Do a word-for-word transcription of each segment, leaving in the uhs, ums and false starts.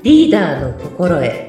リーダーの心得。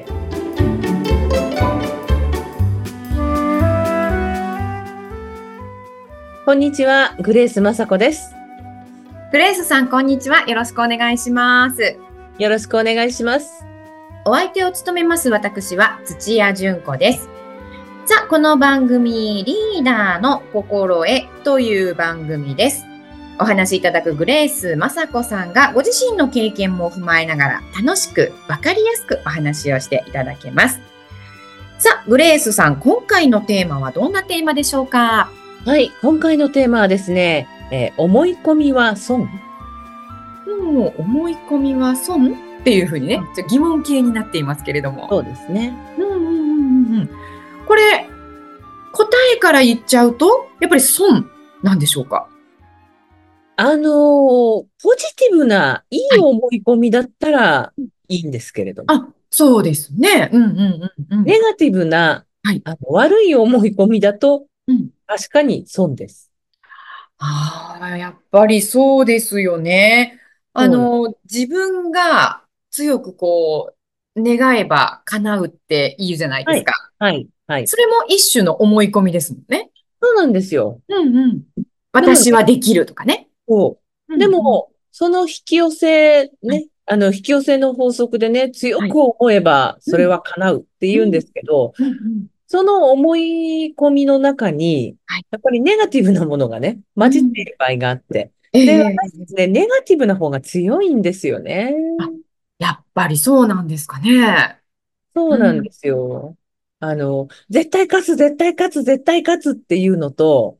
こんにちは、グレース雅子です。 グレースさん、こんにちは。よろしくお願いします。 よろしくお願いします。 お相手を務めます私は土屋純子です。さあ、この番組、リーダーの心得という番組です。お話しいただくグレース雅子さんがご自身の経験も踏まえながら楽しくわかりやすくお話をしていただけます。さあ、グレースさん、今回のテーマはどんなテーマでしょうか？ はい、今回のテーマはですね、えー思い込みは損。 もう思い込みは損っていうふうにね、ちょっと疑問形になっていますけれども。 そうですね。 うんうんうんうんうん。これ、答えから言っちゃうと、やっぱり損なんでしょうか？ あのーポジティブないいはい。 思い込みだったらいいんですけれども、 あ、そうですね。うんうんうんうん。 ネガティブなはい。 あの悪い思い込みだとうん。 確かに損です。 ああ、やっぱりそうですよね。あそうなんの、自分が強くこう、願えば叶うって言うじゃないではい、 すか。 はい、はい。 それも一種の思い込みですもんね。 そうなんですよ。 うんうん。 でもね、 私はできるとかね。 そう。でうんうん。 も、その引き寄せ、 はい。 ね、あの、引き寄せの法則でね、強はい。 く思えば、それうん。 は叶うって言うんでうん。 すけど、 うんうん。 その思い込みの中に、 はい。 やっぱりネガティブなものがね、混じっていうん。 る場合があって、 えで、 え、 私ですね、ネガティブな方が強いんですよね。 あ、やっぱりそうなんですかね。うん。 そうなんですよ。あの、絶対勝つ、絶対勝つ、絶対勝つっていうのと、 うん。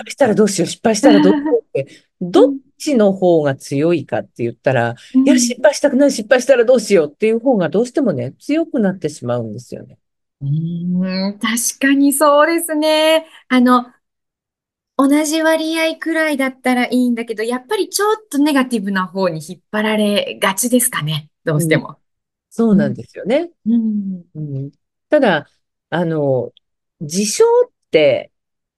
失敗したらどうしよう、失敗したらどうしようって、どっうん。 ちの方が強いかって言ったら、いや、 うん。 失敗したくない、失敗したらどうしようっていう方がどうしてもね、強くなってしまうんですよね。 うーん、確かにそうですね。あの、同じ割合くらいだったらいいんだけど、やっぱりちょっとネガティブな方に引っ張られがちですかね。どうしうん、 ても。 そうなんうん。 ですよね。 うん。 うん、ただ、あの、事象って、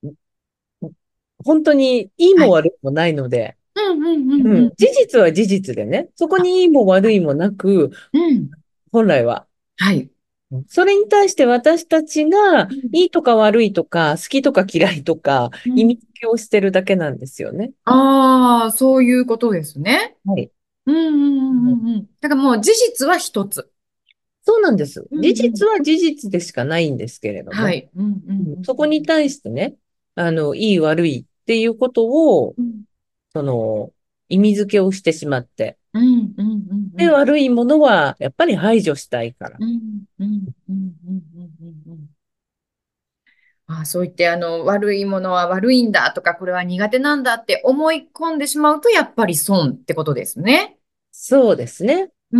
本当にいいはい。 も悪いもないので、 うんうんうんうん、 うんうん。 事実は事実でね、そこあ、 にいいも悪いもなく、 うん。 本来は。 はい。 それに対して私たちがうん。 いいとか悪いとか、好きとか嫌いとか、 うん。 意味付けをしてるだけなんですよね。 ああ、そういうことですね。 はい。 うんうんうんうんうんうん。だからもう事実は一つ。 そうなんです。事うんうん。 実は事実でしかないんですけれども、 はい。うんうんうんうんそこに対してね、あの、いい悪いっていうことを、 うん。 その、意味付けをしてしまって、 うんうんうんうで、 ん。 悪いものはやっぱり排除したいから。 うんうんうんうんうんうんうん。ああ、そう言って、あの、悪いものは悪いんだとか、これは苦手なんだって思い込んでしまうと、やっぱり損ってことですね。 そうですね。 うん。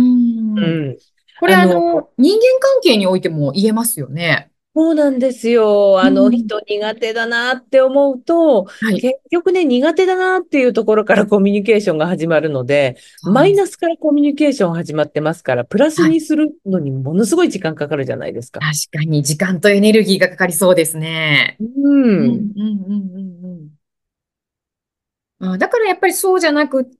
うん。 これ、 あの、 あの、人間関係においても言えますよね。 そうなんですよ。あのうん。 人苦手だなって思うと、 はい。 結局ね、苦手だなっていうところからコミュニケーションが始まるので、 そうです。 マイナスからコミュニケーション始まってますから、プラスはい。 にするのにものすごい時間かかるじゃないですか。 確かに時間とエネルギーがかかりそうですね。 ううんん。 うんうんうんうん。あ、だからやっぱりそうじゃなくって、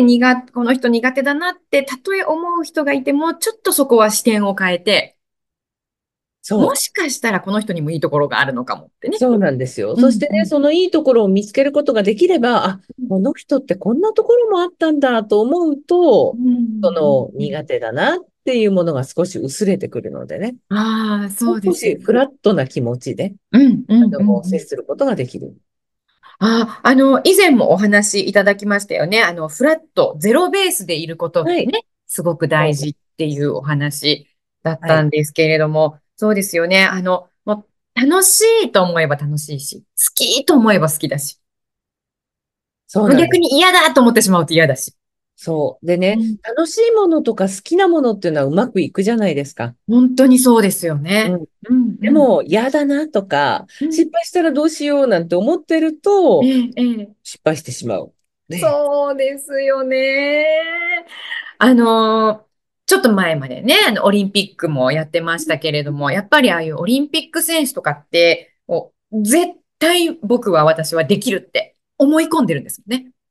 苦この人苦手だなって、たとえ思う人がいても、ちょっとそこは視点を変えて、もそう。 しかしたらこの人にもいいところがあるのかもってね。 そうなんですよ。そしてね、 うんうん。 そのいいところを見つけることができれば、あ、この人ってこんなところもあったんだと思うと、 うんうんそのうん。 苦手だなっていうものが少し薄れてくるのでね、 ああ、そうで少すよね。 しフラットな気持ちで、 うんうあんうんの、接うん。 することができる。 ああ、あの、以前もお話しいただきましたよね。あの、フラット、ゼロベースでいることっはい。 てね、すごくそうなん大事ってです。 いうお話だっはい。 たんですけれども、そうですよね。あの、もう楽しいと思えば楽しいし、好きと思えば好きだし、 そうなんです。 逆に嫌だと思ってしまうと嫌だし。 そう。でね、 うん、 楽しいものとか好きなものっていうのはうまくいくじゃないですか。 本当にそうですよね。 うん。 うんうん。 でも、嫌だなとか、 うん。 失敗したらどうしようなんて思ってると、 ええ、ええ。 失敗してしまう。ね。 そうですよね。あの、ちょっと前までね、あの、オリンピックもやってましたけれども、やっぱりああいうオリンピック選手とかって、もう絶対僕は私はできるって思い込んでるんですよね。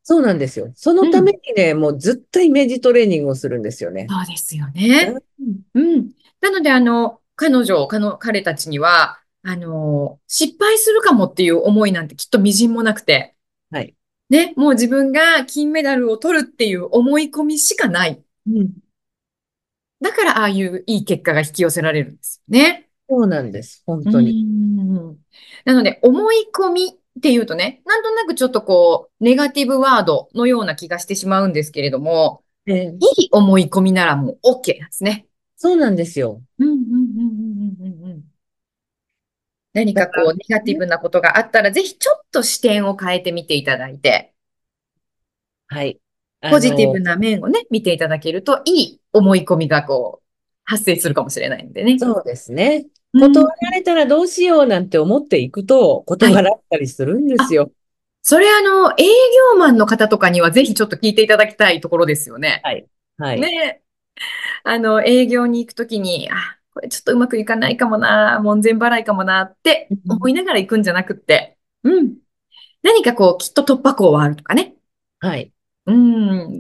そうなんですよ。そのためにね、もうずっとイメージトレーニングをするんですよね。 そうですよね。うん。なので、あの、彼女、彼の、彼たちには、あの、失敗するかもっていう思いなんてきっとみじんもなくて、 はい。 ね、もう自分が金メダルを取るっていう思い込みしかない。 うん。 だから、ああいういい結果が引き寄せられるんですよね。 そうなんです。本う当に。 ん。なので、思い込みっていうとね、なんとなくちょっとこう、ネガティブワードのような気がしてしまうんですけれども、 ええ、 いい思い込みならもう OK なんですね。 そうなんですよ。 うんうんうんうんうんうんうん。何だからかこう、ネガティね、 ブなことがあったら、ぜひちょっと視点を変えてみていただいて、 はい。 ポジティブあの、 な面をね、見ていただけると、いい思い込みがこう、発生するかもしれないんでね。 そうですね。 うん。 断られたらどうしようなんて思っていくと、 はい。 断られたりするんですあ、 よ。 それあの、営業マンの方とかにはぜひちょっと聞いていただきたいところですよね。 はい。はい。 ね。あの、営業に行くときに、あ、これちょっとうまくいかないかもな、門前払いかもなって思いうん、 ながら行くんじゃなくって、うん。何かこう、きっと突破口はあるとかね。 はい。 うん。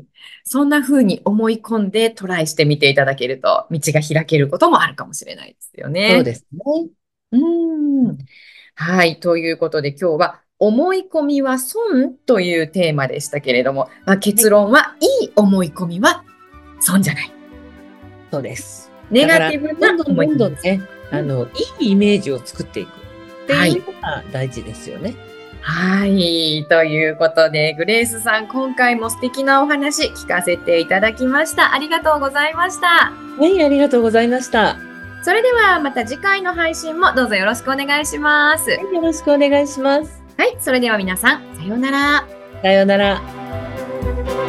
そんな風に思い込んでトライしてみていただけると、道が開けることもあるかもしれないですよね。 そうですね。 うん。はい。ということで今日は、思い込みは損というテーマでしたけれども、まあ、 はい。 結論は、いい思い込みは損じゃない。 そうです。 ネだから、 ガティブどんどんどな思い込みです。 んどんね、あうん。 の、いいイメージを作っていくってはい。 いうのが大事ですよね。 はい。ということで、グレースさん、今回も素敵なお話聞かせていただきました。ありがとうございました。 はい、ありがとうございました。はそれではまた次回の配信もどうぞよろしくお願いします。 い、よろしくお願いします。 はい。それでは皆さん、さようなら。 さようなら。